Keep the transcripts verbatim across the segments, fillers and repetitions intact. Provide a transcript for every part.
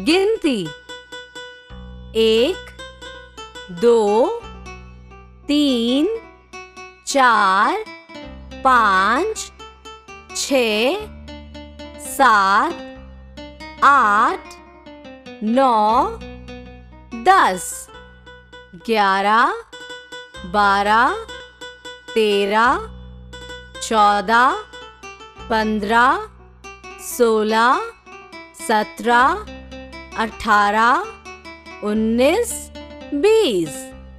गिनती। एक, दो, तीन, चार, पाँच, छः, सात, आठ, नौ, दस, ग्यारह, बारह, तेरह, चौदह, पंद्रह, सोलह, सत्रह, अठारह, उन्नीस, बीस,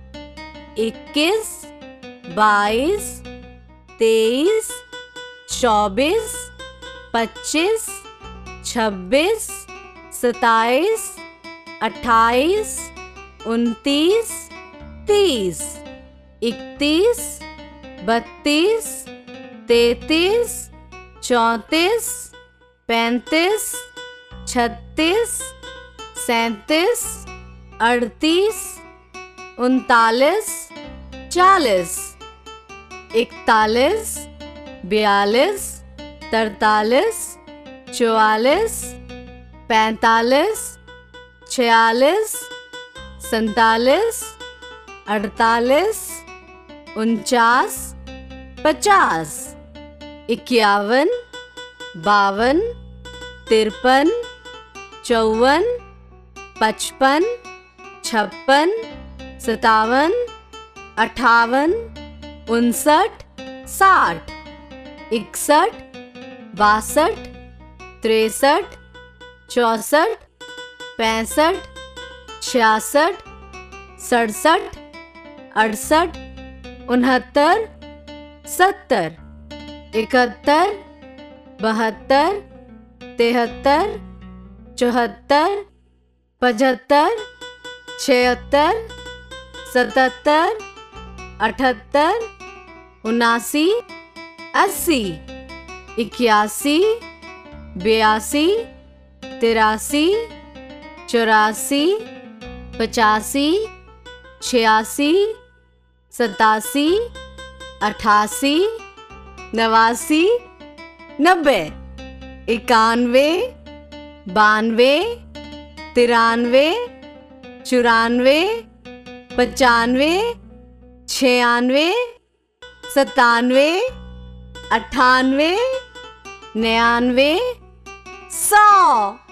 इक्कीस, बाईस, तेईस, चौबीस, पच्चीस, छब्बीस, सत्ताईस, अट्ठाईस, उनतीस, तीस, इकतीस, बत्तीस, तैंतीस, चौंतीस, पैंतीस, छत्तीस, सैंतीस, अड़तीस, उनतालीस, चालीस, इकतालीस, बयालीस, तरतालीस, चौवालीस, पैंतालीस, छियालीस, सैंतालीस, अड़तालीस, उनचास, पचास, इक्यावन, बावन, तिरपन, चौवन, पचपन, छप्पन, सतावन, अठावन, उनसठ, साठ, इकसठ, बासठ, तिरसठ, चौसठ, पैंसठ, छियासठ, सड़सठ, अड़सठ, उनहत्तर, सत्तर, इकहत्तर, बहत्तर, तिहत्तर, चौहत्तर, पचहत्तर, छिहत्तर, सतहत्तर, अठहत्तर, उनासी, अस्सी, इक्यासी, बयासी, तिरासी, चौरासी, पचासी, छियासी, सतासी, अठासी, नवासी, नब्बे, इक्यानवे, बानवे, तिरानवे, चौरानवे, पचानवे, छियानवे, सतानवे, अट्ठानवे, निन्यानवे, सौ।